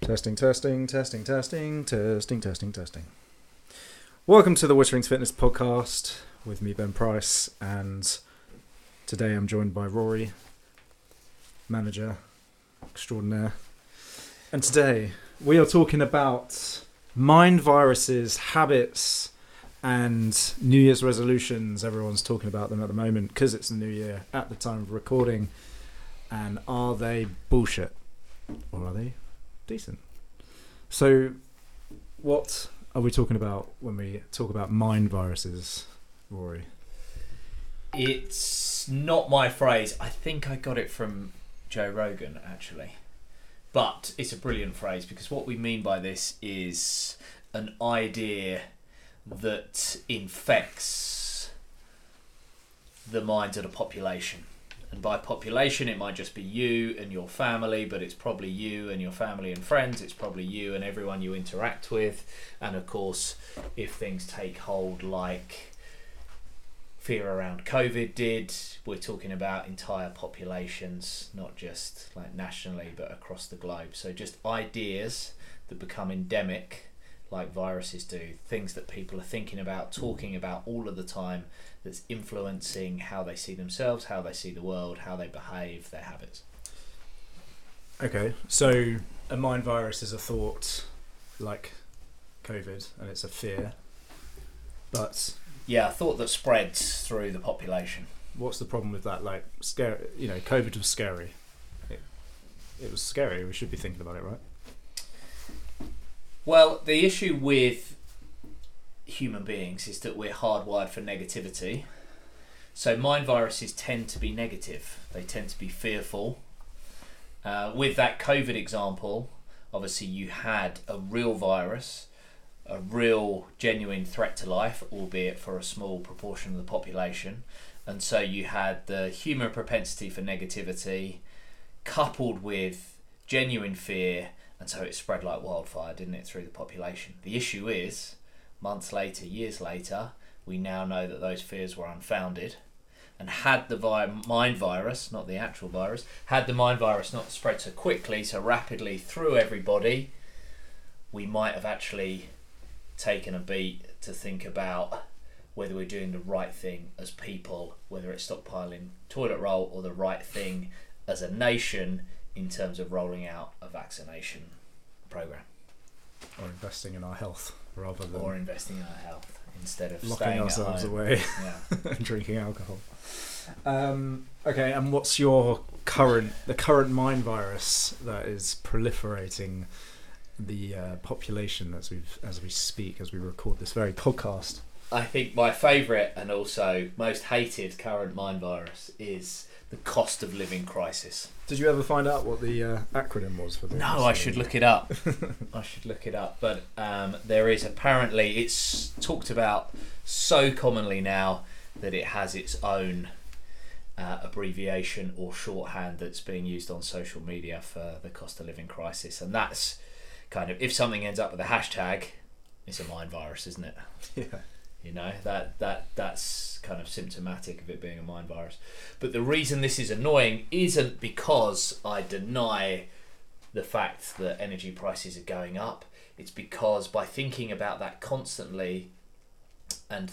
Testing, testing, testing, testing, testing, testing, testing. Welcome to the Witterings Fitness Podcast with me, Ben Price, and today I'm joined by Rory, manager extraordinaire. And today we are talking about mind viruses, habits, and New Year's resolutions. Everyone's talking about them at the moment because it's the new year at the time of recording. And are they bullshit or are they decent? So what are we talking about when we talk about mind viruses, Rory? It's not my phrase. I think I got it from Joe Rogan, actually. But it's a brilliant phrase because what we mean by this is an idea that infects the minds of the population. And by population, it might just be you and your family, but it's probably you and your family and friends. It's probably you and everyone you interact with. And of course, if things take hold like fear around COVID did, we're talking about entire populations, not just like nationally, but across the globe. So just ideas that become endemic, like viruses do, things that people are thinking about, talking about all of the time, that's influencing how they see themselves, how they see the world, how they behave, their habits. Okay, so a mind virus is a thought like COVID, and it's a fear. But yeah, a thought that spreads through the population. What's the problem with that? Like, scary. You know, COVID was scary. It was scary. We should be thinking about it, right? Well, the issue with human beings is that we're hardwired for negativity. So mind viruses tend to be negative. They tend to be fearful. With that COVID example, obviously you had a real virus, a real genuine threat to life, albeit for a small proportion of the population. And so you had the human propensity for negativity coupled with genuine fear, and so it spread like wildfire, didn't it, through the population. The issue is, months later, years later, we now know that those fears were unfounded. And had the mind virus, not the actual virus, had the mind virus not spread so quickly, so rapidly through everybody, we might have actually taken a beat to think about whether we're doing the right thing as people, whether it's stockpiling toilet roll or the right thing as a nation in terms of rolling out a vaccination program. Or investing in our health rather than... Or investing in our health instead of locking staying ourselves at home. away and drinking alcohol. Okay, and what's the current mind virus that is proliferating the population as we speak, as we record this very podcast? I think my favourite and also most hated current mind virus is the cost of living crisis. Did you ever find out what the acronym was for this? No, I should look it up. But there is apparently, it's talked about so commonly now that it has its own abbreviation or shorthand that's being used on social media for the cost of living crisis. And that's kind of, if something ends up with a hashtag, it's a mind virus, isn't it? Yeah. You know, that's kind of symptomatic of it being a mind virus. But the reason this is annoying isn't because I deny the fact that energy prices are going up. It's because by thinking about that constantly and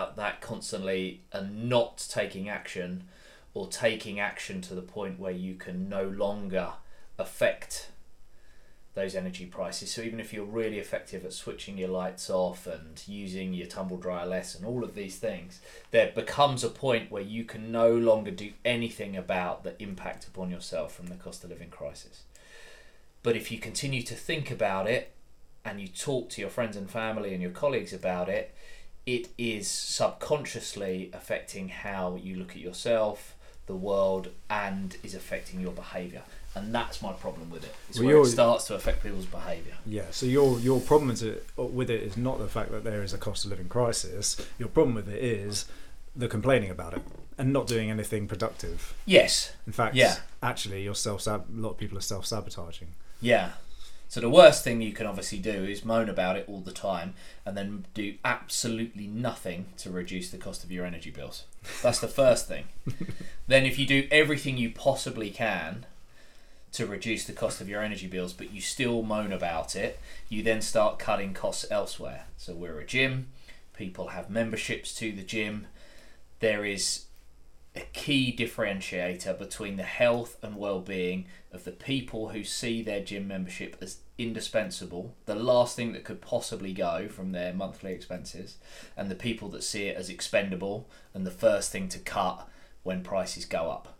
not taking action, or taking action to the point where you can no longer affect those energy prices. So even if you're really effective at switching your lights off and using your tumble dryer less and all of these things, there becomes a point where you can no longer do anything about the impact upon yourself from the cost of living crisis. But if you continue to think about it and you talk to your friends and family and your colleagues about it, it is subconsciously affecting how you look at yourself, the world, and is affecting your behaviour. And that's my problem with it. It's where it starts to affect people's behaviour. Yeah, so your problem with it is not the fact that there is a cost of living crisis. Your problem with it is the complaining about it and not doing anything productive. Yes. In fact, actually, a lot of people are self-sabotaging. Yeah. So the worst thing you can obviously do is moan about it all the time and then do absolutely nothing to reduce the cost of your energy bills. That's the first thing. Then if you do everything you possibly can to reduce the cost of your energy bills, but you still moan about it, you then start cutting costs elsewhere. So we're a gym, people have memberships to the gym. There is a key differentiator between the health and well-being of the people who see their gym membership as indispensable, the last thing that could possibly go from their monthly expenses, and the people that see it as expendable and the first thing to cut when prices go up.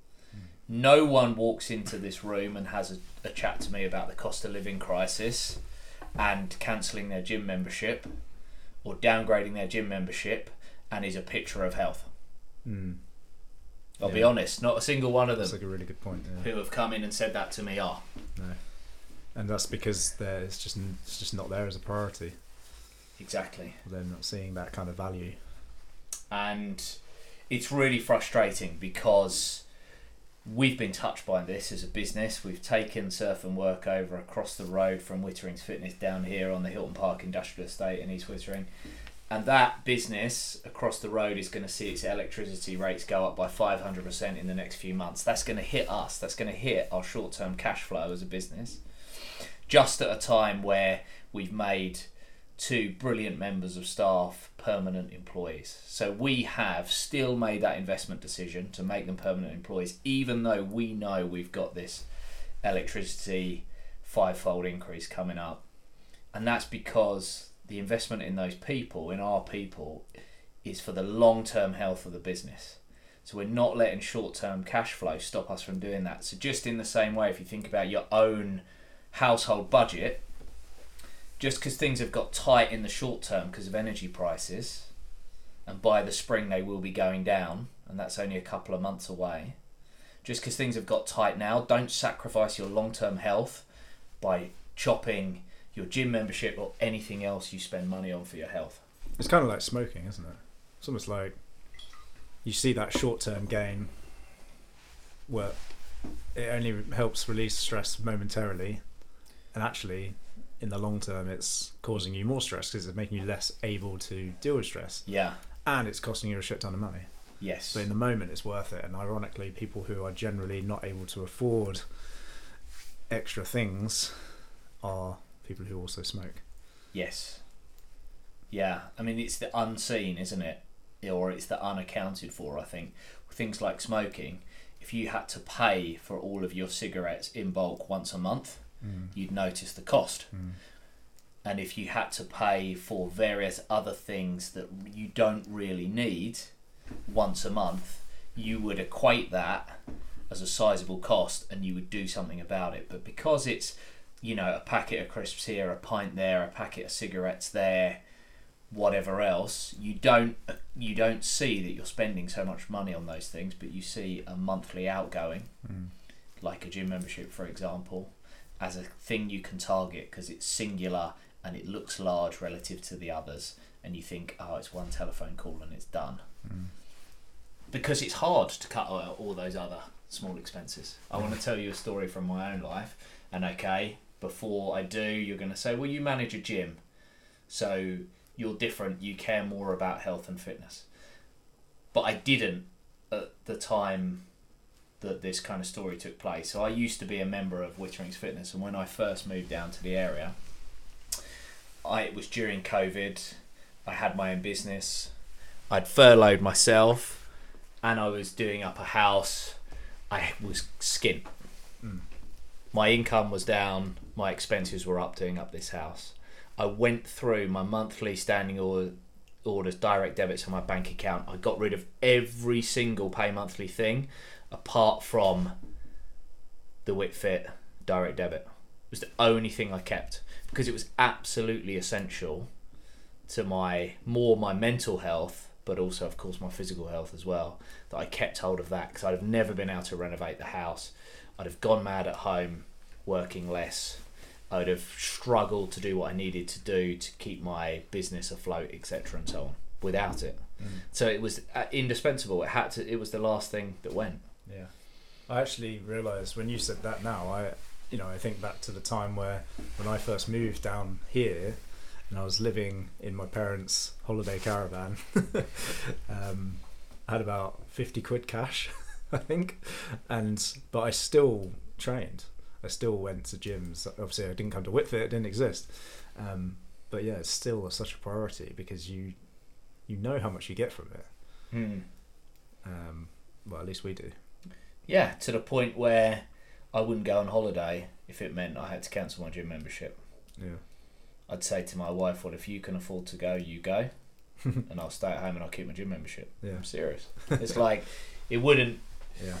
No one walks into this room and has a chat to me about the cost of living crisis and cancelling their gym membership or downgrading their gym membership and is a picture of health. I'll be honest, not a single one of them. That's like a really good point. Who have come in and said that to me are. No. And that's because it's just not there as a priority. Exactly. They're not seeing that kind of value. And it's really frustrating because we've been touched by this as a business. We've taken Surf and Work over across the road from Witterings Fitness down here on the Hilton Park Industrial Estate in East Wittering. And that business across the road is going to see its electricity rates go up by 500% in the next few months. That's going to hit us. That's going to hit our short-term cash flow as a business. Just at a time where we've made 2 brilliant members of staff permanent employees. So we have still made that investment decision to make them permanent employees, even though we know we've got this electricity 5-fold increase coming up. And that's because the investment in those people, in our people, is for the long-term health of the business. So we're not letting short-term cash flow stop us from doing that. So just in the same way, if you think about your own household budget, just because things have got tight in the short term because of energy prices, and by the spring they will be going down, and that's only a couple of months away, just because things have got tight now, don't sacrifice your long-term health by chopping your gym membership or anything else you spend money on for your health. It's kind of like smoking, isn't it? It's almost like you see that short-term gain where it only helps release stress momentarily, and actually in the long term it's causing you more stress because it's making you less able to deal with stress. Yeah. And it's costing you a shit ton of money. Yes. But in the moment it's worth it, and ironically people who are generally not able to afford extra things are people who also smoke. Yes. Yeah. I mean, it's the unseen, isn't it? Or it's the unaccounted for, I think. Things like smoking, if you had to pay for all of your cigarettes in bulk once a month, you'd notice the cost. And if you had to pay for various other things that you don't really need once a month, you would equate that as a sizable cost and you would do something about it. But because it's, you know, a packet of crisps here, a pint there, a packet of cigarettes there, whatever else, you don't see that you're spending so much money on those things, but you see a monthly outgoing, like a gym membership, for example, as a thing you can target because it's singular and it looks large relative to the others, and you think, oh, it's one telephone call and it's done. Because it's hard to cut out all those other small expenses. I want to tell you a story from my own life, and okay, before I do, you're going to say, well, you manage a gym, so you're different, you care more about health and fitness. But I didn't at the time that this kind of story took place. So I used to be a member of Witterings Fitness, and when I first moved down to the area, it was during COVID, I had my own business, I'd furloughed myself, and I was doing up a house. I was skint. My income was down, my expenses were up doing up this house. I went through my monthly standing orders, direct debits on my bank account. I got rid of every single pay monthly thing apart from the WhitFit direct debit. It was the only thing I kept because it was absolutely essential to my mental health, but also of course my physical health as well, that I kept hold of that because I'd have never been able to renovate the house. I'd have gone mad at home working less. I'd have struggled to do what I needed to do to keep my business afloat, etc. and so on without it. So it was indispensable. It was the last thing that went. Yeah. I actually realised when you said that now, I think back to the time when I first moved down here and I was living in my parents' holiday caravan. I had about 50 quid cash, I think, but I still trained. I still went to gyms. Obviously, I didn't come to Whitfit; it didn't exist. But yeah, it's still such a priority because you know how much you get from it. Well, at least we do. Yeah, to the point where I wouldn't go on holiday if it meant I had to cancel my gym membership. Yeah. I'd say to my wife, well, if you can afford to go, you go. And I'll stay at home and I'll keep my gym membership. Yeah. I'm serious. It's like, it wouldn't... Yeah.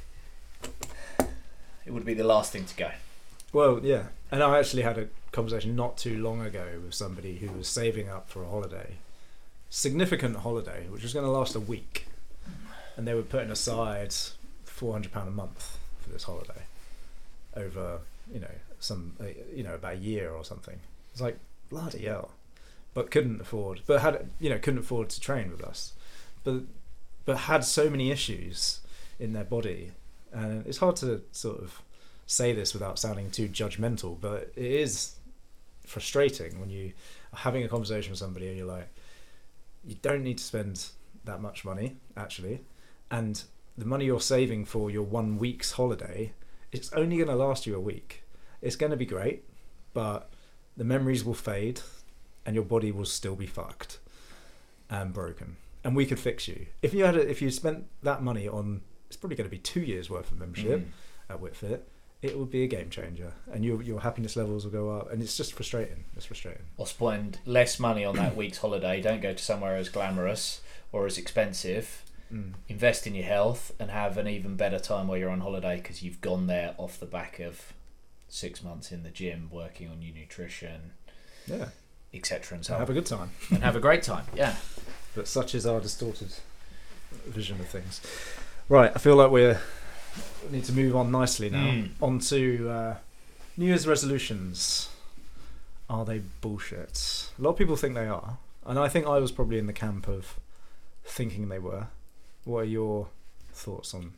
It would be the last thing to go. Well, yeah. And I actually had a conversation not too long ago with somebody who was saving up for a holiday. Significant holiday, which was going to last a week. And they were putting aside £400 a month for this holiday over, about a year or something. It's like, bloody hell. But couldn't afford to train with us. But had so many issues in their body. And it's hard to sort of say this without sounding too judgmental, but it is frustrating when you are having a conversation with somebody and you're like, you don't need to spend that much money, actually. And the money you're saving for your 1 week's holiday, it's only going to last you a week. It's going to be great, but the memories will fade and your body will still be fucked and broken. And we could fix you. If you spent that money on, it's probably going to be 2 years worth of membership at Whitfit, it would be a game changer, and your happiness levels will go up, and it's just frustrating. It's frustrating. Or spend less money on that week's holiday. Don't go to somewhere as glamorous or as expensive. Invest in your health and have an even better time while you're on holiday because you've gone there off the back of 6 months in the gym working on your nutrition, etc. and so on. Have a good time. And have a great time, yeah. But such is our distorted vision of things. Right, I feel like we need to move on nicely now. On to New Year's resolutions. Are they bullshit? A lot of people think they are. And I think I was probably in the camp of thinking they were. What are your thoughts on...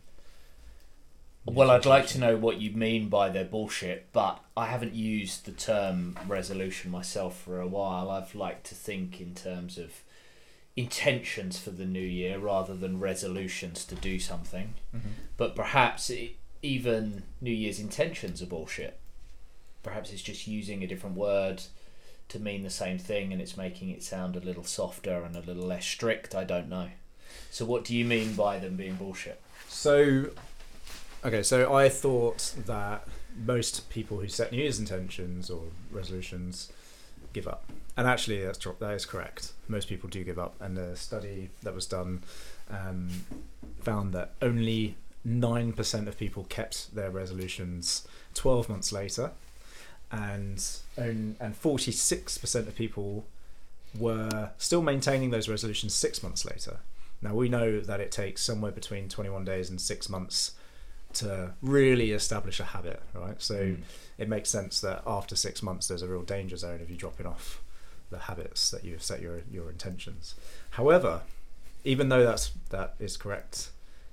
Well, I'd like to know what you mean by they're bullshit, but I haven't used the term resolution myself for a while. I've liked to think in terms of intentions for the new year rather than resolutions to do something. But perhaps even New Year's intentions are bullshit. Perhaps it's just using a different word to mean the same thing and it's making it sound a little softer and a little less strict. I don't know. So what do you mean by them being bullshit? So I thought that most people who set New Year's intentions or resolutions give up. And actually, that is correct. Most people do give up. And a study that was done found that only 9% of people kept their resolutions 12 months later. And 46% of people were still maintaining those resolutions 6 months later. Now, we know that it takes somewhere between 21 days and 6 months to really establish a habit, right? So it makes sense that after 6 months, there's a real danger zone of you dropping off the habits that you've set your intentions. However, even though that is correct,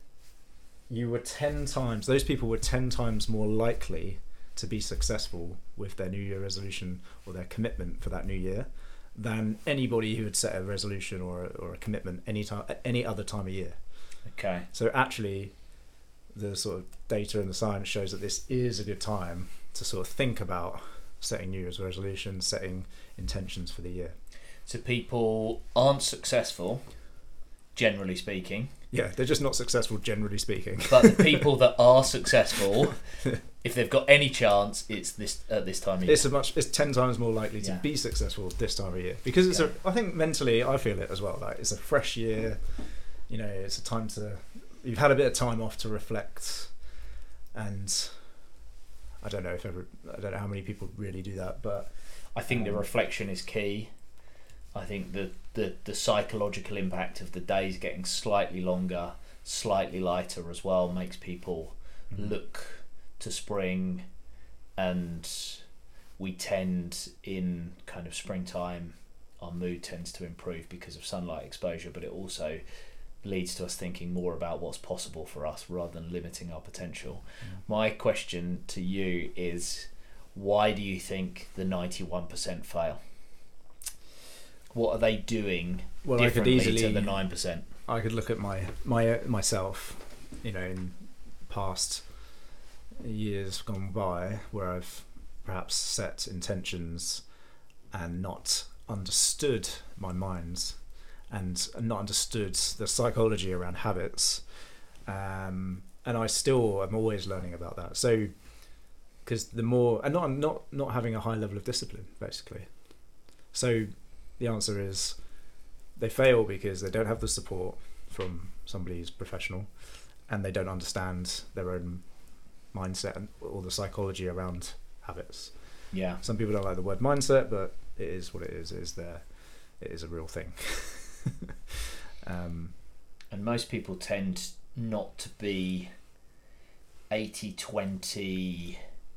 those people were 10 times more likely to be successful with their New Year resolution or their commitment for that new year than anybody who had set a resolution or a commitment any other time of year. Okay. So actually, the sort of data and the science shows that this is a good time to sort of think about setting New Year's resolutions, setting intentions for the year. So people aren't successful, generally speaking. Yeah, they're just not successful, generally speaking. But the people that are successful, if they've got any chance, it's at this time of year. It's 10 times more likely to be successful this time of year because I think mentally I feel it as well. Like it's a fresh year, it's a time you've had a bit of time off to reflect, and I don't know how many people really do that, but I think the reflection is key. I think the psychological impact of the days getting slightly longer, slightly lighter as well makes people look to spring, and we tend in kind of springtime, our mood tends to improve because of sunlight exposure, but it also leads to us thinking more about what's possible for us rather than limiting our potential. My question to you is, why do you think the 91% fail? What are they doing differently to the 9%? I could look at myself, in past years gone by where I've perhaps set intentions and not understood my minds and not understood the psychology around habits, and I still am always learning about that. So because the more, and not having a high level of discipline basically. So the answer is they fail because they don't have the support from somebody who's professional, and they don't understand their own mindset and all the psychology around habits. Yeah. Some people don't like the word mindset, but it is what it is. It is a real thing. And most people tend not to be 80-20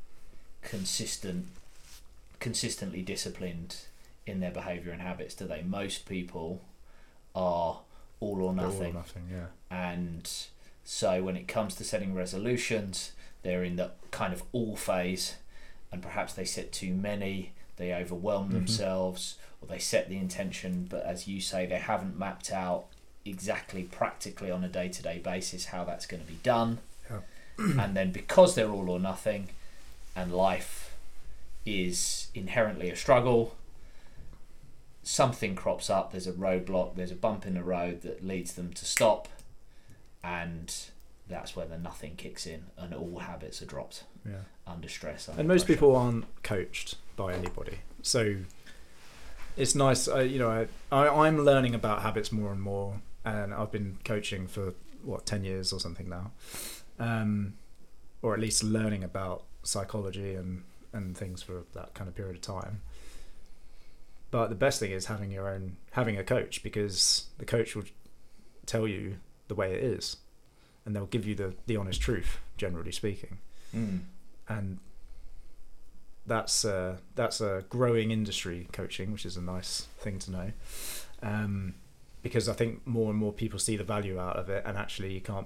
consistently disciplined in their behaviour and habits, do they? Most people are all or nothing. All or nothing, yeah. And so when it comes to setting resolutions, they're in the kind of all phase, and perhaps they set too many, they overwhelm themselves, or they set the intention, but as you say, they haven't mapped out exactly practically on a day-to-day basis how that's going to be done. Yeah. And then because they're all or nothing and life is inherently a struggle, something crops up, there's a roadblock, there's a bump in the road that leads them to stop, and that's where the nothing kicks in and all habits are dropped under stress. And most people aren't coached by anybody, so it's nice. I'm learning about habits more and more, and I've been coaching for 10 years or something now, or at least learning about psychology and things for that kind of period of time. But the best thing is having a coach, because the coach will tell you the way it is, and they'll give you the honest truth, generally speaking. And that's a growing industry, coaching, which is a nice thing to know, because I think more and more people see the value out of it, and actually you can't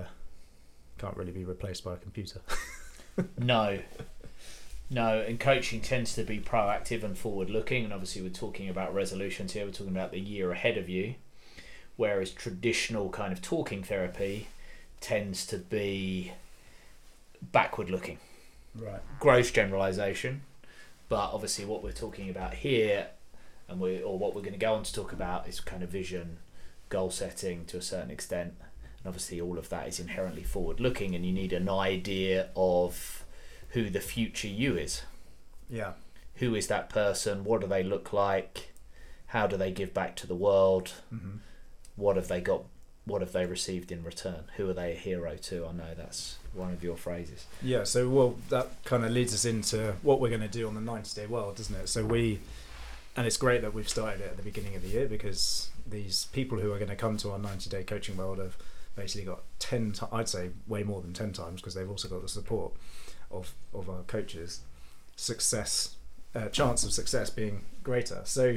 really be replaced by a computer. No, and coaching tends to be proactive and forward-looking, and obviously we're talking about resolutions here, we're talking about the year ahead of you, whereas traditional kind of talking therapy tends to be backward-looking. Right. Gross generalisation, but obviously what we're talking about here, and what we're going to go on to talk about, is kind of vision, goal setting to a certain extent, and obviously all of that is inherently forward-looking, and you need an idea of who the future you is. Yeah. Who is that person? What do they look like? How do they give back to the world? What have they got? What have they received in return? Who are they a hero to? I know that's one of your phrases. Yeah, so that kind of leads us into what we're going to do on the 90-day world, doesn't it? So and it's great that we've started it at the beginning of the year, because these people who are going to come to our 90-day coaching world have basically got I'd say way more than 10 times, because they've also got the support of our coaches, chance of success being greater. So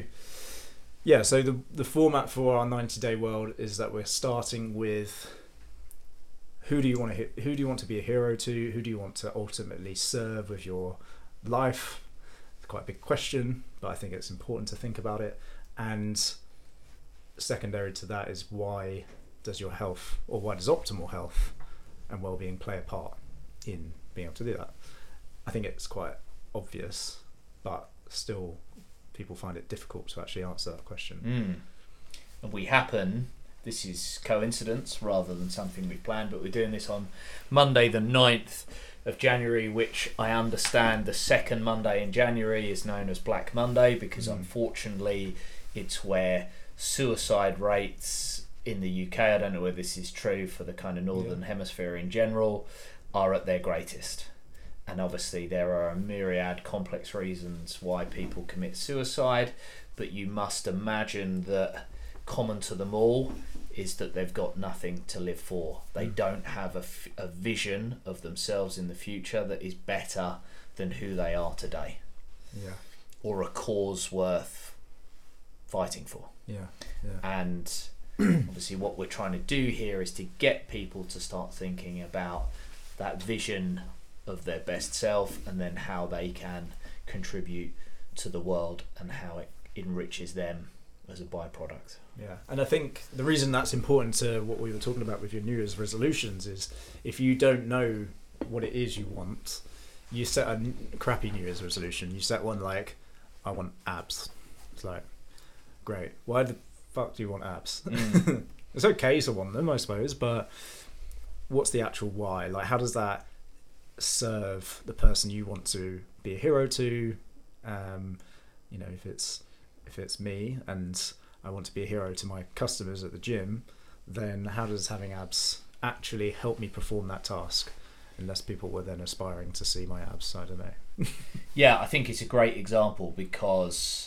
the format for our 90-day world is that we're starting with who do you want to be a hero to? Who do you want to ultimately serve with your life? It's quite a big question, but I think it's important to think about it. And secondary to that is, why does your health, or why does optimal health and well-being play a part in being able to do that? I think it's quite obvious, but still people find it difficult to actually answer that question. And this is coincidence rather than something we've planned, but we're doing this on Monday the 9th of January, which I understand the second Monday in January is known as Black Monday, because unfortunately it's where suicide rates in the UK, I don't know whether this is true for the kind of Northern Hemisphere in general, are at their greatest. And obviously there are a myriad complex reasons why people commit suicide, but you must imagine that common to them all is that they've got nothing to live for. They don't have a vision of themselves in the future that is better than who they are today. Yeah. Or a cause worth fighting for. Yeah. And obviously what we're trying to do here is to get people to start thinking about that vision of their best self, and then how they can contribute to the world and how it enriches them as a byproduct. Yeah, and I think the reason that's important to what we were talking about with your New Year's resolutions is, if you don't know what it is you want, you set a crappy New Year's resolution. You set one like, I want abs. It's like, great. Why the fuck do you want abs? It's okay to want them, I suppose, but what's the actual why? Like, how does that serve the person you want to be a hero to? You know, if it's me and I want to be a hero to my customers at the gym, then how does having abs actually help me perform that task? Unless people were then aspiring to see my abs, I don't know. Yeah, I think it's a great example because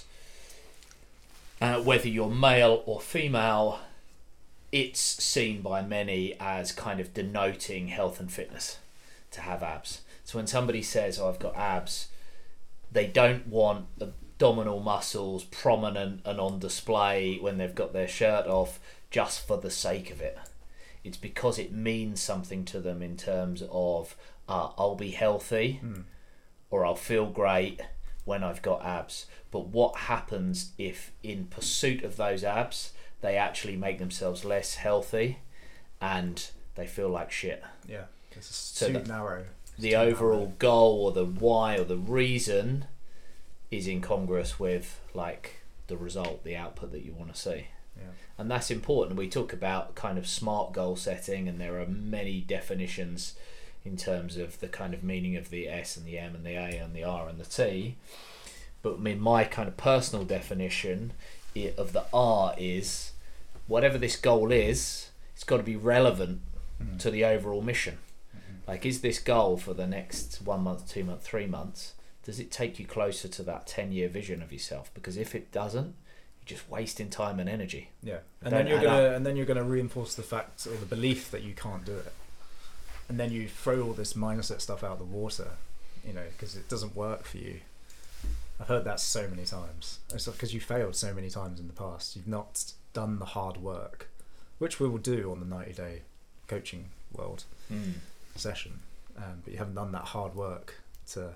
whether you're male or female, it's seen by many as kind of denoting health and fitness to have abs. So when somebody says, oh, I've got abs, they don't want abdominal muscles prominent and on display when they've got their shirt off just for the sake of it. It's because it means something to them in terms of I'll be healthy or I'll feel great when I've got abs. But what happens if in pursuit of those abs they actually make themselves less healthy and they feel like shit? Yeah, it's too narrow. The overall goal or the why or the reason is incongruous with like the result, the output that you want to see. Yeah. And that's important. We talk about kind of smart goal setting, and there are many definitions in terms of the kind of meaning of the S and the M and the A and the R and the T. But I mean, my kind of personal definition of the R is whatever this goal is, it's got to be relevant to the overall mission. Like, is this goal for the next 1 month, 2 months, 3 months, does it take you closer to that 10-year vision of yourself? Because if it doesn't, you're just wasting time and energy. Yeah, and then you're gonna reinforce the fact or the belief that you can't do it, and then you throw all this mindset stuff out the water, you know, because it doesn't work for you. I've heard that so many times. It's because you failed so many times in the past. You've not done the hard work, which we will do on the 90-day coaching world session, but you haven't done that hard work to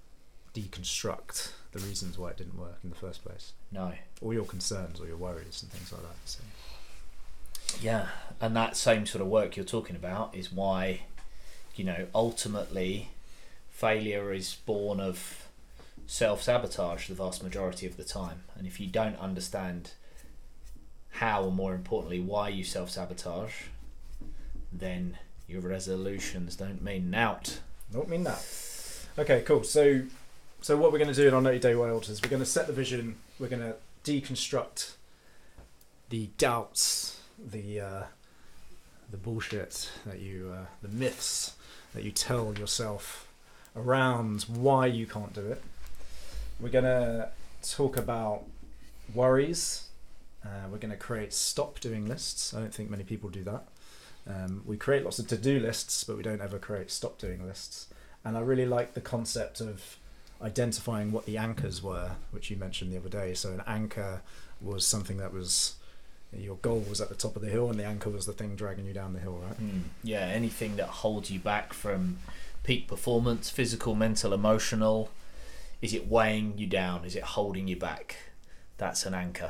deconstruct the reasons why it didn't work in the first place. No. Or your concerns or your worries and things like that. So. Yeah, and that same sort of work you're talking about is why, you know, ultimately failure is born of self-sabotage the vast majority of the time. And if you don't understand how, or more importantly, why you self-sabotage, then your resolutions don't mean nout. Don't mean that. Okay, cool. So what we're going to do in our 90-day world is we're going to set the vision, we're going to deconstruct the doubts, the bullshit that you, the myths that you tell yourself around why you can't do it. We're going to talk about worries. We're going to create stop doing lists. I don't think many people do that. We create lots of to-do lists, but we don't ever create stop doing lists. And I really like the concept of identifying what the anchors were, which you mentioned the other day. So an anchor was something that was, your goal was at the top of the hill, and the anchor was the thing dragging you down the hill, right? Yeah, anything that holds you back from peak performance, physical, mental, emotional. Is it weighing you down? Is it holding you back? That's an anchor.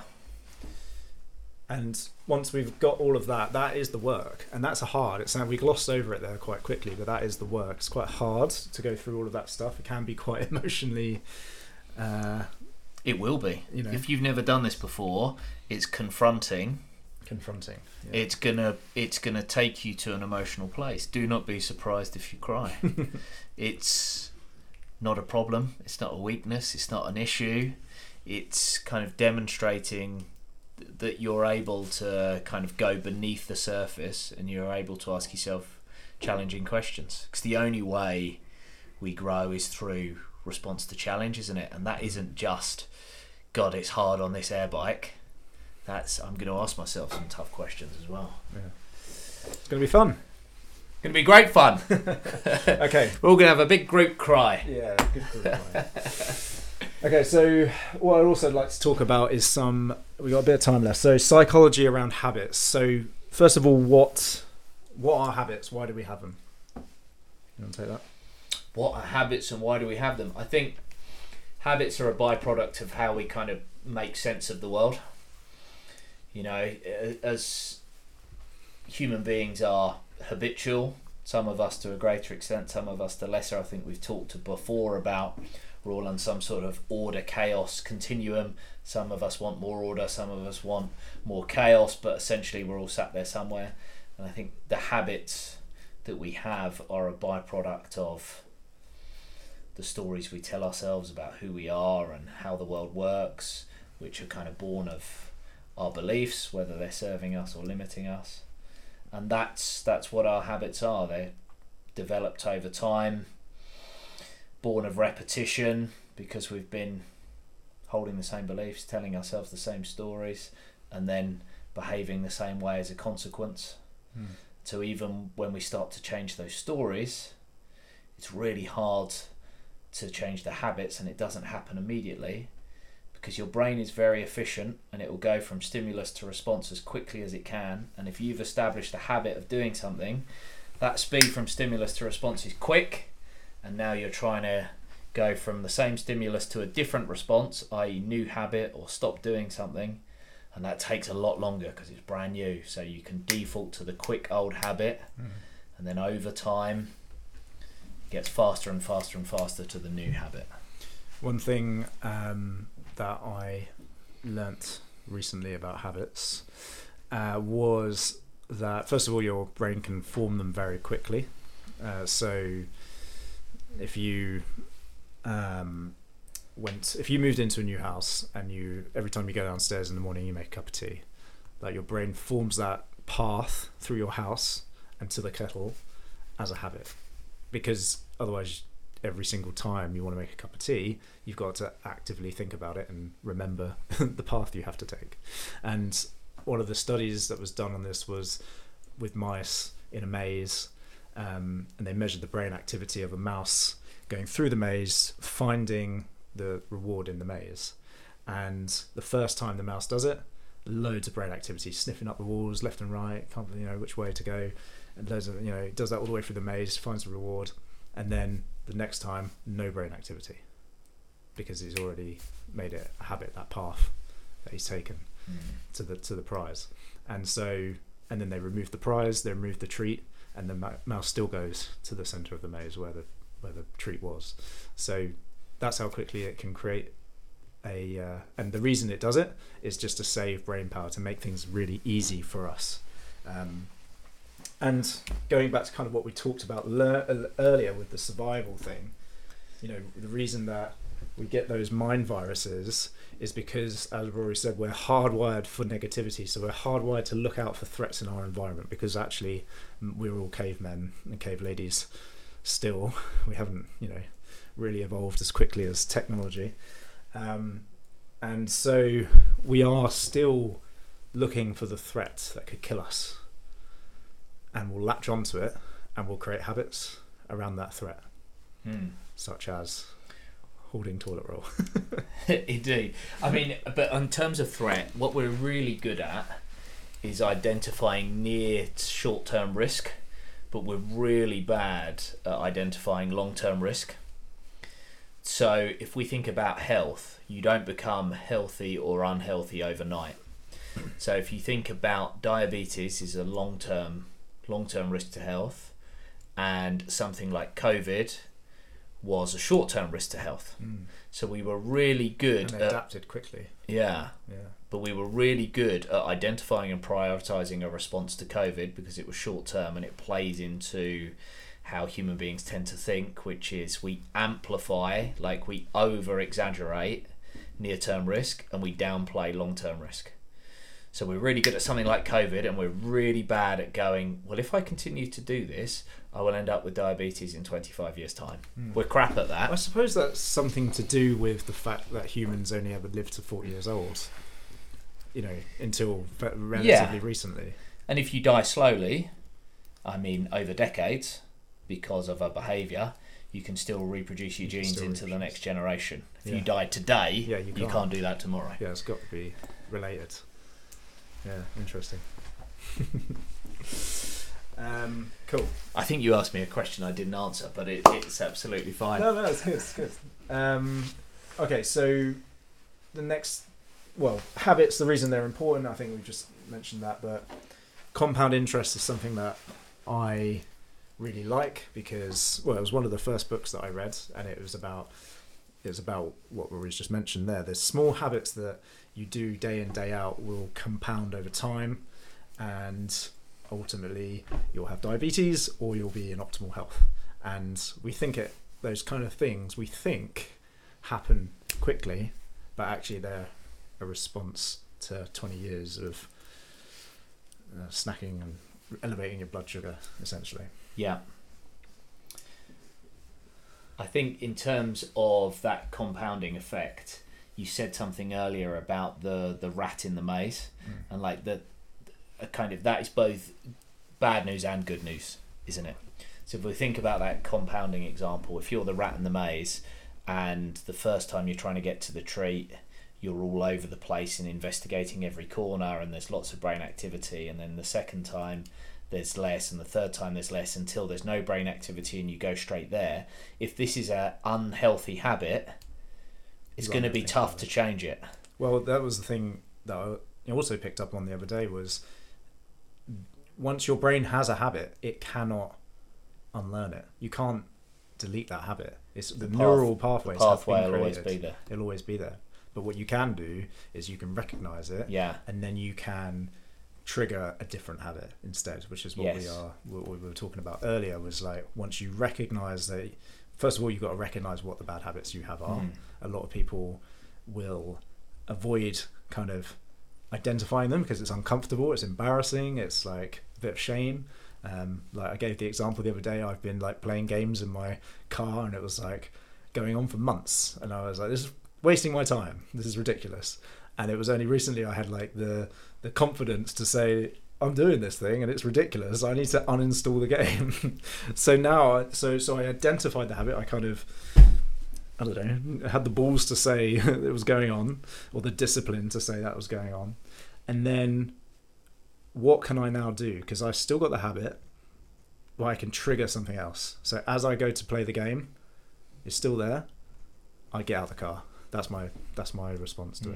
And once we've got all of that, that is the work. And that's we glossed over it there quite quickly, but that is the work. It's quite hard to go through all of that stuff. It can be quite emotionally... it will be. You know. If you've never done this before, it's confronting. Yeah. It's gonna take you to an emotional place. Do not be surprised if you cry. It's not a problem. It's not a weakness. It's not an issue. It's kind of demonstrating that you're able to kind of go beneath the surface and you're able to ask yourself challenging questions. Because the only way we grow is through response to challenge, isn't it? And that isn't just, God, it's hard on this air bike. That's, I'm going to ask myself some tough questions as well. Yeah. It's going to be fun. Going to be great fun. Okay. We're all going to have a big group cry. Yeah, good group cry. Okay, so what I'd also like to talk about is we've got a bit of time left, so psychology around habits. So first of all, what are habits? Why do we have them? You want to take that? What are habits and why do we have them? I think habits are a byproduct of how we kind of make sense of the world. You know, as human beings are habitual, Some of us to a greater extent, some of us to lesser. I think we've talked before about we're all on some sort of order chaos continuum. Some of us want more order, some of us want more chaos, but essentially we're all sat there somewhere. And I think the habits that we have are a byproduct of the stories we tell ourselves about who we are and how the world works, which are kind of born of our beliefs, whether they're serving us or limiting us. And that's what our habits are. They're developed over time, born of repetition, because we've been holding the same beliefs, telling ourselves the same stories, and then behaving the same way as a consequence. So even when we start to change those stories, it's really hard to change the habits, and it doesn't happen immediately, because your brain is very efficient and it will go from stimulus to response as quickly as it can. And if you've established a habit of doing something, that speed from stimulus to response is quick, and now you're trying to go from the same stimulus to a different response, i.e. new habit, or stop doing something, and that takes a lot longer because it's brand new. So you can default to the quick old habit, and then over time it gets faster and faster and faster to the new habit. One thing that I learnt recently about habits was that, first of all, your brain can form them very quickly. So if you moved into a new house and every time you go downstairs in the morning you make a cup of tea, like your brain forms that path through your house and to the kettle as a habit, because otherwise every single time you want to make a cup of tea, you've got to actively think about it and remember the path you have to take. And one of the studies that was done on this was with mice in a maze, and they measured the brain activity of a mouse going through the maze, finding the reward in the maze. And the first time the mouse does it, loads of brain activity, sniffing up the walls left and right, can't which way to go, and loads of does that all the way through the maze, finds the reward, and then the next time no brain activity, because he's already made it a habit, that path that he's taken to the prize. And then they remove the prize, they remove the treat, and the mouse still goes to the center of the maze where the treat was. So that's how quickly it can create and the reason it does it is just to save brain power, to make things really easy for us. And going back to kind of what we talked about earlier with the survival thing, the reason that we get those mind viruses is because, as Rory said, we're hardwired for negativity. So we're hardwired to look out for threats in our environment, because actually we're all cavemen and cave ladies still. We haven't, really evolved as quickly as technology. And so we are still looking for the threat that could kill us, and we'll latch onto it and we'll create habits around that threat, such as hoarding toilet roll. Indeed. I mean, but in terms of threat, what we're really good at is identifying near short-term risk, but we're really bad at identifying long-term risk. So if we think about health, you don't become healthy or unhealthy overnight. So if you think about diabetes is a long-term risk to health, and something like COVID was a short-term risk to health. So we were really good and adapted quickly. Yeah. But we were really good at identifying and prioritizing a response to COVID, because it was short-term, and it plays into how human beings tend to think, which is we amplify, like we over-exaggerate near-term risk and we downplay long-term risk. So we're really good at something like COVID, and we're really bad at going, well, if I continue to do this, I will end up with diabetes in 25 years' time. We're crap at that. I suppose that's something to do with the fact that humans only ever lived to 40 years old, until relatively recently. And if you die slowly, I mean over decades, because of a behaviour, you can still reproduce your genes into the next generation. If you die today, you can't do that tomorrow. Yeah, it's got to be related. Yeah, interesting. Cool. I think you asked me a question I didn't answer, but it's absolutely fine. No, it's good. It's good. Okay, so the next, habits, the reason they're important, I think we've just mentioned that, but compound interest is something that I really like because, well, it was one of the first books that I read, and it was about what Rory's just mentioned there. There's small habits that you do day in, day out will compound over time, and ultimately you'll have diabetes or you'll be in optimal health. And we think those kind of things we think happen quickly, but actually they're a response to 20 years of snacking and elevating your blood sugar, essentially. Yeah. I think in terms of that compounding effect, you said something earlier about the rat in the maze, and like that is both bad news and good news, isn't it? So if we think about that compounding example, if you're the rat in the maze and the first time you're trying to get to the treat, you're all over the place and investigating every corner and there's lots of brain activity, and then the second time there's less, and the third time there's less, until there's no brain activity and you go straight there. If this is an unhealthy habit, it's going to be tough to change it. Well, that was the thing that I also picked up on the other day, was once your brain has a habit, it cannot unlearn it. You can't delete that habit. It's the neural pathways have been created. Will always be there. It'll always be there. But what you can do is you can recognize it, and then you can trigger a different habit instead, which is what we were talking about earlier. Was like, once you recognize that, first of all, you've got to recognize what the bad habits you have are. A lot of people will avoid kind of identifying them because it's uncomfortable, it's embarrassing, it's like a bit of shame. Like I gave the example the other day, I've been like playing games in my car and it was like going on for months, and I was like, this is wasting my time, this is ridiculous. And it was only recently I had like the confidence to say, I'm doing this thing and it's ridiculous, I need to uninstall the game. So now, so I identified the habit, I kind of, I don't know, had the balls to say it was going on, or the discipline to say that was going on. And then what can I now do? Because I've still got the habit, but I can trigger something else. So as I go to play the game, it's still there, I get out of the car. That's my response to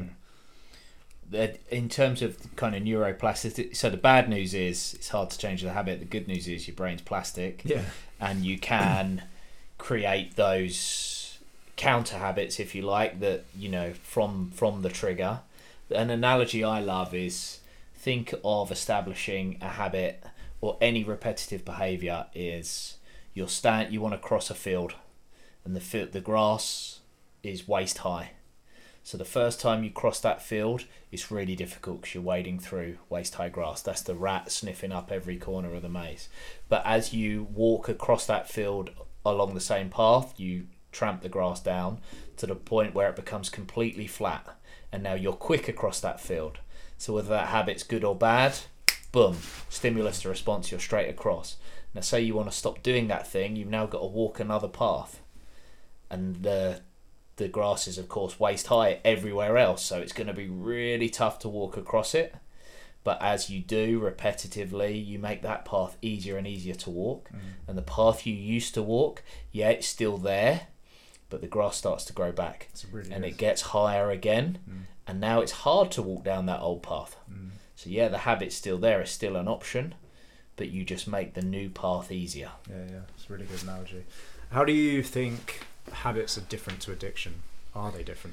it. In terms of kind of neuroplasticity, so the bad news is it's hard to change the habit. The good news is your brain's plastic, and you can create those counter habits, if you like, that from the trigger. An analogy I love is, think of establishing a habit or any repetitive behavior is you want to cross a field, and the grass is waist high. So the first time you cross that field, it's really difficult because you're wading through waist high grass. That's the rat sniffing up every corner of the maze. But as you walk across that field along the same path, you tramp the grass down to the point where it becomes completely flat, and now you're quick across that field. So whether that habit's good or bad, boom, stimulus to response, you're straight across. Now say you want to stop doing that thing, you've now got to walk another path, and the grass is of course waist high everywhere else, so it's going to be really tough to walk across it. But as you do repetitively, you make that path easier and easier to walk. And the path you used to walk, it's still there, but the grass starts to grow back, and it gets higher again, and now it's hard to walk down that old path. So the habit's still there, it's still an option, but you just make the new path easier. It's a really good analogy. How do you think habits are different to addiction? Are they different?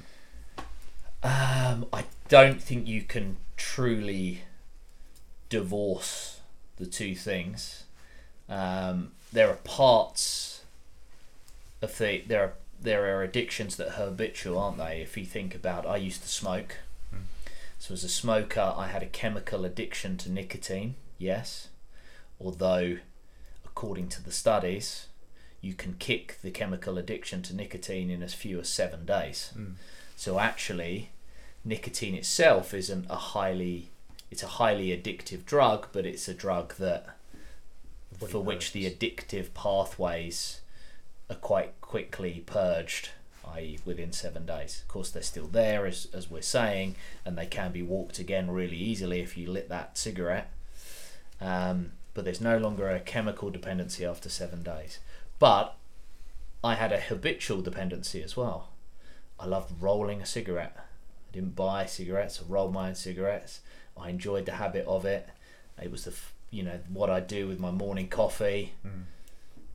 I don't think you can truly divorce the two things. There are parts of there are addictions that are habitual, aren't they? If you think about, I used to smoke. So as a smoker, I had a chemical addiction to nicotine, yes. Although, according to the studies, you can kick the chemical addiction to nicotine in as few as 7 days. So actually, nicotine itself isn't a highly addictive drug, but it's a drug that for which the addictive pathways are quite quickly purged, i.e. within 7 days. Of course, they're still there, as we're saying, and they can be walked again really easily if you lit that cigarette. But there's no longer a chemical dependency after 7 days. But I had a habitual dependency as well. I loved rolling a cigarette. I didn't buy cigarettes, I rolled my own cigarettes. I enjoyed the habit of it. It was what I do with my morning coffee.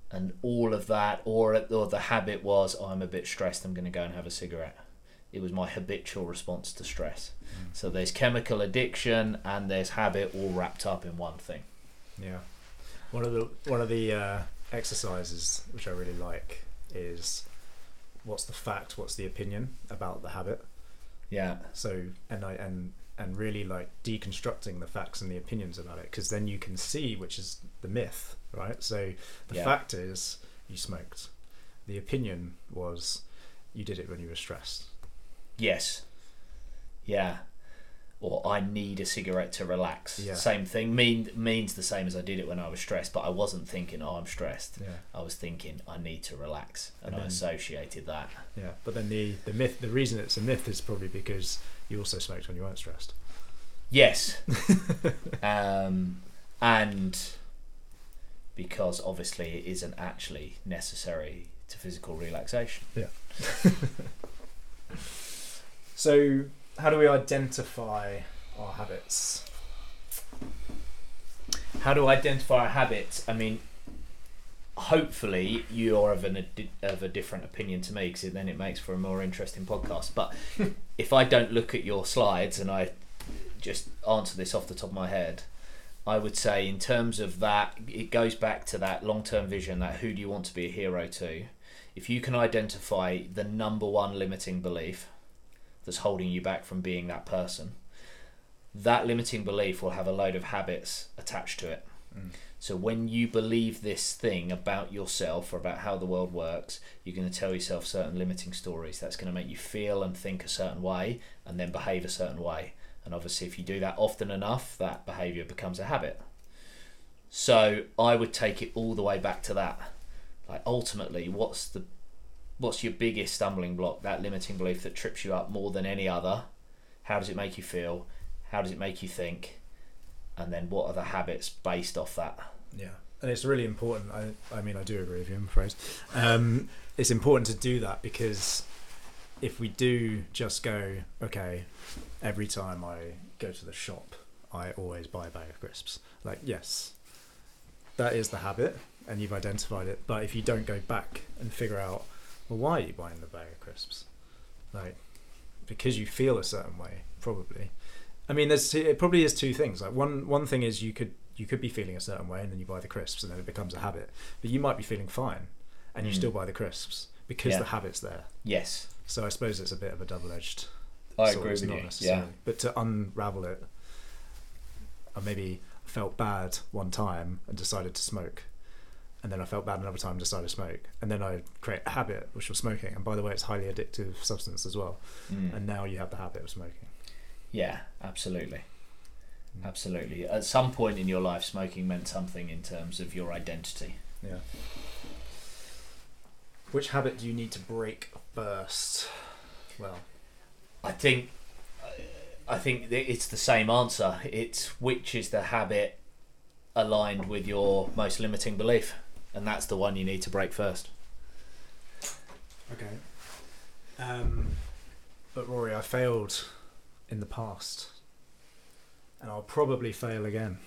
and all of that, or the habit was, I'm a bit stressed, I'm going to go and have a cigarette. It was my habitual response to stress. So there's chemical addiction and there's habit all wrapped up in one thing. Yeah. One of the exercises which I really like is, what's the fact, what's the opinion about the habit. Yeah. So and really like deconstructing the facts and the opinions about it, because then you can see which is the myth, right? So the fact is you smoked. The opinion was you did it when you were stressed. Yes. Yeah. Or I need a cigarette to relax. Yeah. Same thing. Means the same as I did it when I was stressed, but I wasn't thinking, oh, I'm stressed. Yeah. I was thinking I need to relax, and then, I associated that. Yeah. But then the myth, the reason it's a myth is probably because you also smoked when you weren't stressed. Yes. And because obviously it isn't actually necessary to physical relaxation. Yeah. So how do we identify our habits? How to identify a habit? I mean, hopefully you're of a different opinion to me, because then it makes for a more interesting podcast. But if I don't look at your slides and I just answer this off the top of my head, I would say in terms of that, it goes back to that long-term vision, that who do you want to be a hero to? If you can identify the number one limiting belief that's holding you back from being that person, that limiting belief will have a load of habits attached to it. So when you believe this thing about yourself or about how the world works, you're going to tell yourself certain limiting stories. That's going to make you feel and think a certain way and then behave a certain way. And obviously if you do that often enough, that behaviour becomes a habit. So I would take it all the way back to that. Like, ultimately, what's your biggest stumbling block, that limiting belief that trips you up more than any other? How does it make you feel? How does it make you think? And then what are the habits based off that? Yeah, and it's really important. I mean, I do agree with you, I'm afraid. It's important to do that, because if we do just go, okay, every time I go to the shop, I always buy a bag of crisps. Like, yes, that is the habit, and you've identified it. But if you don't go back and figure out, well, why are you buying the bag of crisps? Like, because you feel a certain way, probably. I mean, it probably is two things. Like, one thing is you could be feeling a certain way, and then you buy the crisps, and then it becomes a habit. But you might be feeling fine, and you still buy the crisps because the habit's there. Yes. So I suppose it's a bit of a double-edged. I agree with you. Yeah. But to unravel it, I maybe felt bad one time and decided to smoke, and then I felt bad another time and decided to smoke, and then I create a habit, which was smoking. And by the way, it's a highly addictive substance as well. And now you have the habit of smoking. Yeah, absolutely. Absolutely. At some point in your life, smoking meant something in terms of your identity. Yeah. Which habit do you need to break first? Well, I think it's the same answer. It's which is the habit aligned with your most limiting belief, and that's the one you need to break first. Okay. But Rory, I failed in the past, and I'll probably fail again.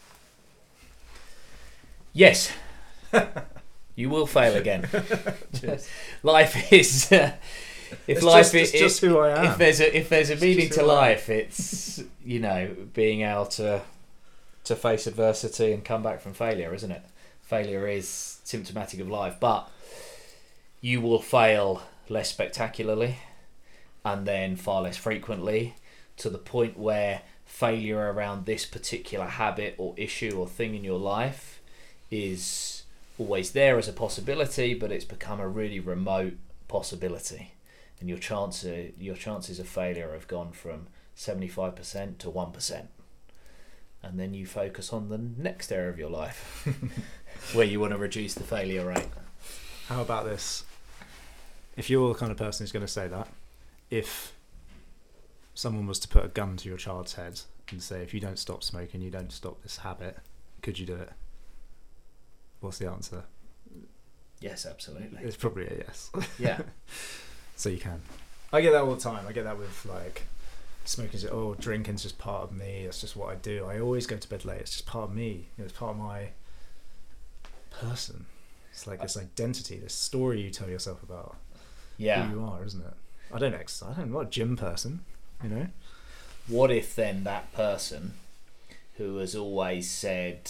Yes. You will fail again. Life is it's just who I am. If there's a meaning to life, it's being able to face adversity and come back from failure, isn't it? Failure is symptomatic of life, but you will fail less spectacularly and then far less frequently, to the point where failure around this particular habit or issue or thing in your life is always there as a possibility, but it's become a really remote possibility, and your chances of failure have gone from 75% to 1%, and then you focus on the next area of your life where you want to reduce the failure rate. How about this? If you're the kind of person who's going to say that, if someone was to put a gun to your child's head and say, if you don't stop smoking, you don't stop this habit, could you do it? What's the answer? Yes, absolutely. It's probably a yes. Yeah. So you can. I get that all the time. I get that with like smoking's, drinking's just part of me. It's just what I do. I always go to bed late. It's just part of me. It's part of my person. It's like this identity, this story you tell yourself about Yeah. who you are, isn't it? I don't exercise. I'm not a gym person, you know? What if then that person who has always said,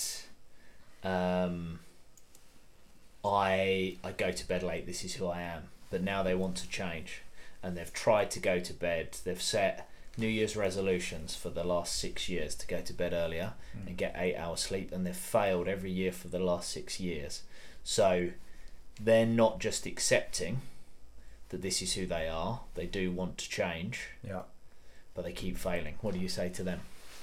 I go to bed late, this is who I am, but now they want to change, and they've tried to go to bed, they've set New Year's resolutions for the last 6 years to go to bed earlier and get 8 hours sleep, and they've failed every year for the last 6 years. So they're not just accepting that this is who they are, they do want to change, Yeah. but they keep failing. What do you say to them?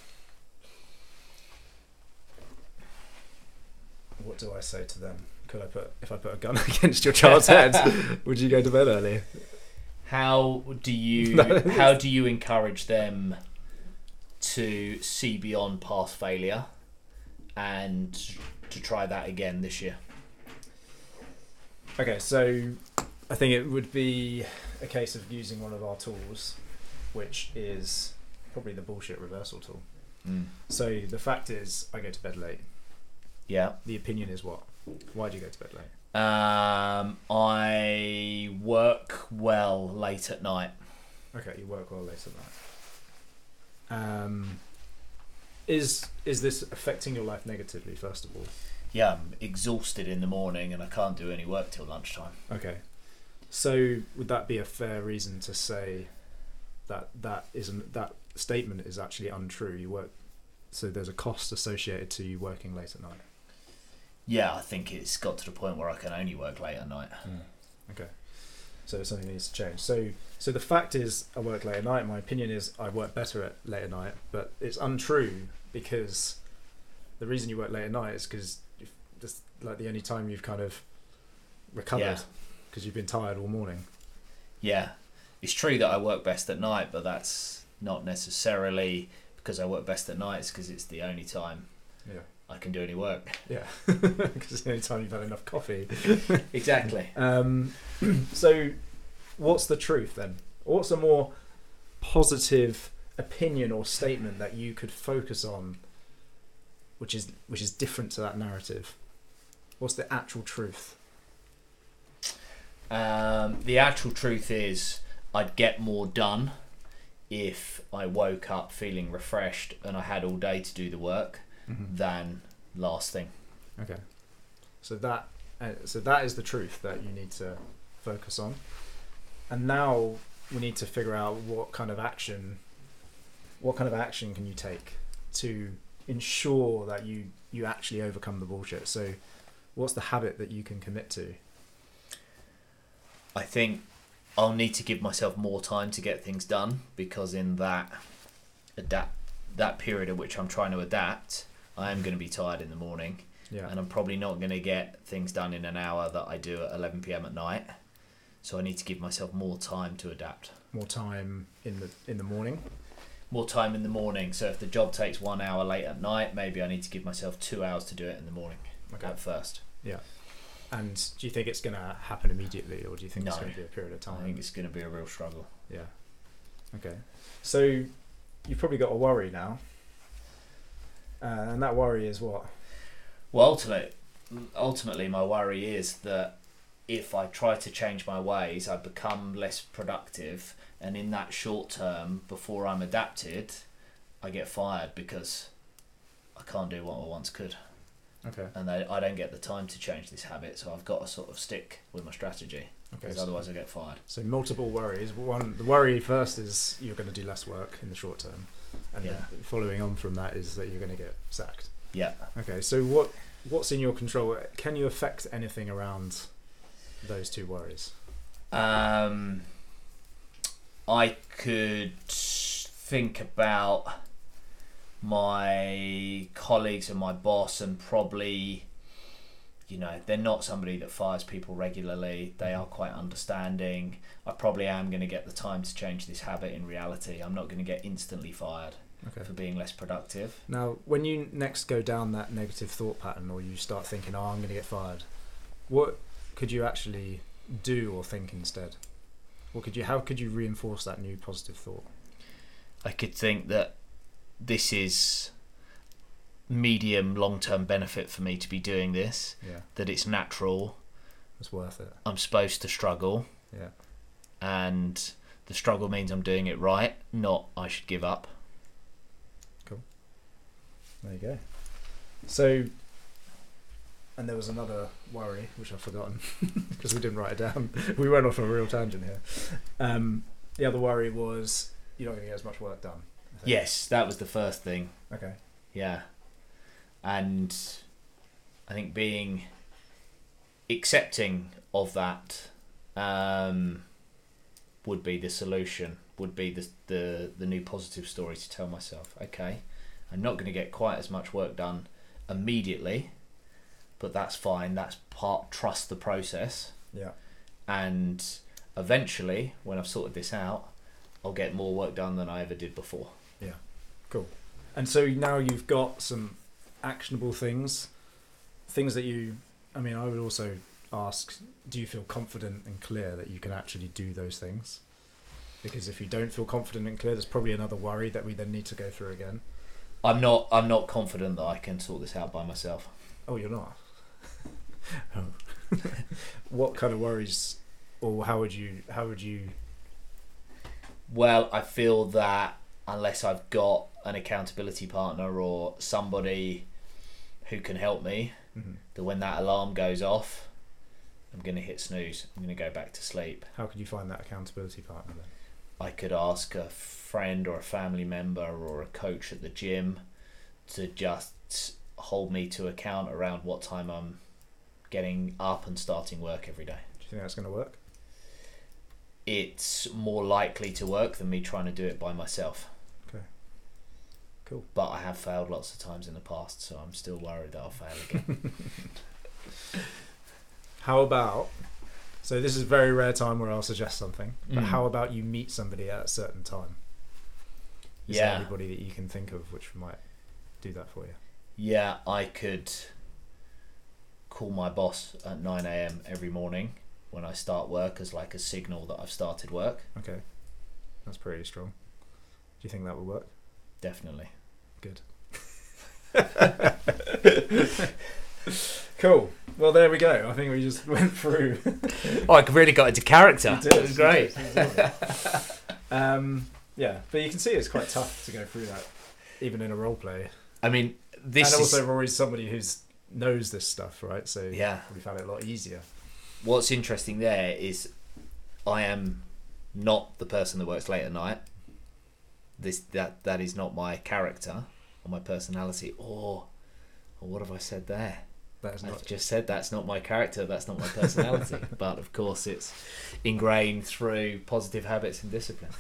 What do I say to them? If I put a gun against your child's head, would you go to bed early? How do you encourage them to see beyond past failure and to try that again this year? Okay, so I think it would be a case of using one of our tools, which is probably the bullshit reversal tool. So the fact is, I go to bed late. Yeah. The opinion is what? Why do you go to bed late? I work well late at night. Okay, you work well late at night. Is this affecting your life negatively, first of all? Yeah, I'm exhausted in the morning and I can't do any work till lunchtime. Okay. So would that be a fair reason to say that statement is actually untrue? So there's a cost associated to you working late at night? Yeah, I think it's got to the point where I can only work late at night. Okay. So something needs to change. So the fact is, I work late at night. My opinion is I work better at late at night, but it's untrue because the reason you work late at night is because just like the only time you've kind of recovered because you've been tired all morning. Yeah, it's true that I work best at night, but that's not necessarily because I work best at night. It's because it's the only time I can do any work. Yeah, because it's the only time you've had enough coffee. Exactly. So what's the truth then? What's a more positive opinion or statement that you could focus on, which is different to that narrative? What's the actual truth? The actual truth is I'd get more done if I woke up feeling refreshed and I had all day to do the work than last thing. Okay, so that is the truth that you need to focus on, and now we need to figure out what kind of action can you take to ensure that you actually overcome the bullshit. So what's the habit that you can commit to? I think I'll need to give myself more time to get things done, because in that period at which I'm trying to adapt, I am going to be tired in the morning, and I'm probably not going to get things done in an hour that I do at 11 p.m. at night. So I need to give myself more time to adapt. More time in the morning? More time in the morning. So if the job takes 1 hour late at night, maybe I need to give myself 2 hours to do it in the morning at first. Yeah. And do you think it's going to happen immediately, or do you think it's going to be a period of time? I think it's going to be a real struggle. Yeah. Okay. So you've probably got a worry now. And that worry is what? Well, ultimately, my worry is that if I try to change my ways, I become less productive, and in that short term, before I'm adapted, I get fired because I can't do what I once could. Okay. And I don't get the time to change this habit, so I've got to sort of stick with my strategy, because otherwise I get fired. So multiple worries. The worry first is you're going to do less work in the short term, and then following on from that is that you're going to get sacked. Yeah. Okay. So what's in your control? Can you affect anything around those two worries? I could think about my colleagues and my boss, and probably, they're not somebody that fires people regularly. They are quite understanding. I probably am going to get the time to change this habit in reality. I'm not going to get instantly fired for being less productive. Now, when you next go down that negative thought pattern, or you start thinking, I'm going to get fired, what could you actually do or think instead? How could you reinforce that new positive thought? I could think that this is medium long-term benefit for me to be doing this, that it's natural, It's worth it. I'm supposed to struggle, Yeah. and the struggle means I'm doing it right, not I should give up. There you go. So, and there was another worry, which I've forgotten because we didn't write it down. We went off on a real tangent here. The other worry was you're not going to get as much work done. I think. Yes, that was the first thing. Okay. Yeah. And I think being accepting of that would be the solution, would be the new positive story to tell myself. Okay, I'm not going to get quite as much work done immediately, but that's fine. That's trust the process. Yeah. And eventually, when I've sorted this out, I'll get more work done than I ever did before. Yeah. Cool. And so now you've got some actionable things that you, I mean, I would also ask, do you feel confident and clear that you can actually do those things? Because if you don't feel confident and clear, there's probably another worry that we then need to go through again. I'm not confident that I can sort this out by myself. Oh, you're not? Oh. What kind of worries, or how would you... Well, I feel that unless I've got an accountability partner or somebody who can help me, that when that alarm goes off, I'm going to hit snooze. I'm going to go back to sleep. How could you find that accountability partner then? I could ask a friend or a family member or a coach at the gym to just hold me to account around what time I'm getting up and starting work every day. Do you think that's going to work? It's more likely to work than me trying to do it by myself. Okay. Cool. But I have failed lots of times in the past, so I'm still worried that I'll fail again. How about, so this is a very rare time where I'll suggest something, but Mm. how about you meet somebody at a certain time? Is Yeah. there anybody that you can think of which might do that for you? Yeah, I could call my boss at 9 a.m. every morning when I start work as like a signal that I've started work. Okay. That's pretty strong. Do you think that would work? Definitely. Good. Cool. Well, there we go. I think we just went through. Oh, I really got into character. You did. It was great. Yeah, but you can see it's quite tough to go through that, even in a role play. I mean, this and is... also Rory's somebody who knows this stuff, right? So Yeah. we found it a lot easier. What's interesting there is I am not the person that works late at night. That is not my character or my personality. Or what have I said there? That is I've not. just said that's not my character, that's not my personality. But of course it's ingrained through positive habits and discipline.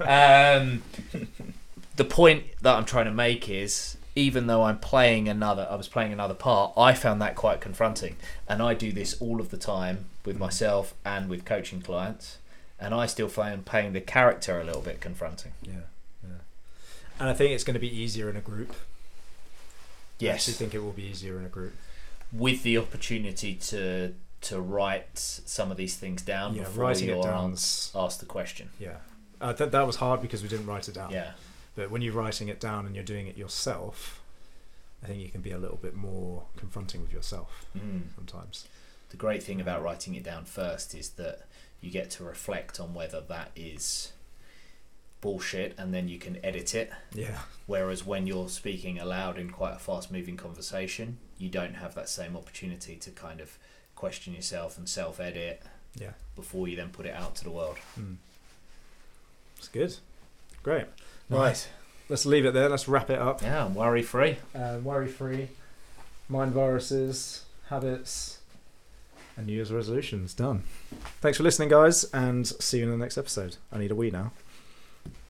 The point that I'm trying to make is, even though I was playing another part, I found that quite confronting. And I do this all of the time with myself and with coaching clients, and I still find playing the character a little bit confronting. Yeah. And I think it's going to be easier in a group. I Yes, actually think it will be easier in a group. with the opportunity to write some of these things down before writing you're it down. asked the question. Yeah. That was hard because we didn't write it down. Yeah. But when you're writing it down and you're doing it yourself, I think you can be a little bit more confronting with yourself sometimes. The great thing about writing it down first is that you get to reflect on whether that is bullshit, and then you can edit it. Yeah. Whereas when you're speaking aloud in quite a fast moving conversation, you don't have that same opportunity to kind of question yourself and self-edit before you then put it out to the world. It's good. Great. Nice. Right. Let's leave it there. Let's wrap it up. Yeah, worry-free. Worry-free. Mind viruses, habits, and New Year's resolutions. Done. Thanks for listening, guys, and see you in the next episode. I need a wee now.